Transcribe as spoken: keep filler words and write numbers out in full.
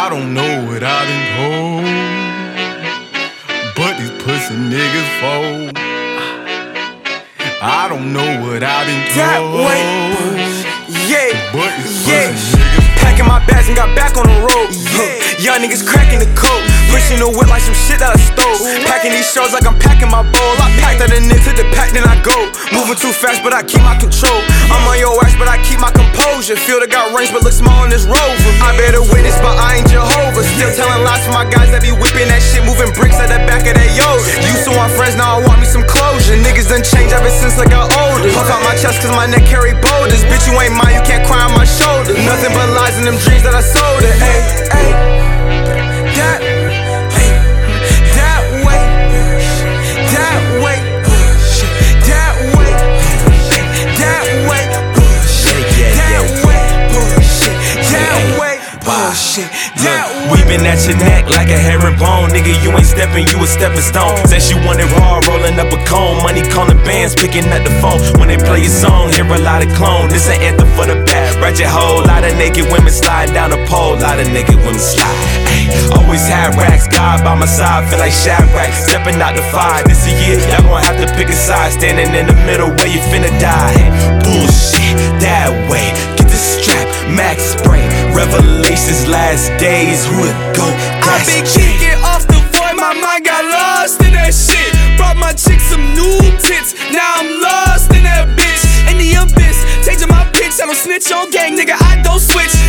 I don't know what I been told, but these pussy niggas fold. I don't know what I been told. That way, yeah, but these yeah. pussy niggas fold. Packing my bags and got back on the road. Yeah. Young niggas cracking the coke, pushing the whip like some shit that I stole. Packing these shows like I'm packing my bowl. I packed that in to the pack, then I go. Moving too fast, but I keep my control. I'm on your ass, but I keep my composure. Feel that got range, but look small in this Rover. I bear the witness, but I ain't Jehovah. Still telling lies to my guys that be whipping that shit, moving bricks at the back of that Yoda. Used to want friends, now I want me some closure. Niggas done changed ever since I got older. Puff out my chest cause my neck carry boulders. Bitch, you ain't mine, you can't cry on my shoulder. Nothing but lies in them dreams that I sold it. Ay, ay, that, ay, that way, that way, that way, that way, that way, that way, bullshit, that way. We been at your neck like a herringbone. Nigga, you ain't stepping, you a stepping stone. Said she wanted raw, rolling up a cone. Money calling bands, picking up the phone. When they play your song, hear a lot of clone. This an anthem for the bad, ratchet hoe. Lot of naked women sliding down the pole. Lot of naked women slide. Ay, always had racks, God by my side, feel like Shadrach. Stepping out the fire, this a year, y'all gon' have to pick a side. Standing in the middle where you finna die. Bullshit, that way. Get the strap, max spray. Revelations, last days, who to go? I been kicking off the void, my mind got lost in that shit. Brought my chick some new tits, now I'm lost in that bitch. In the abyss, changing my pitch, I don't snitch on gang, nigga, I don't switch.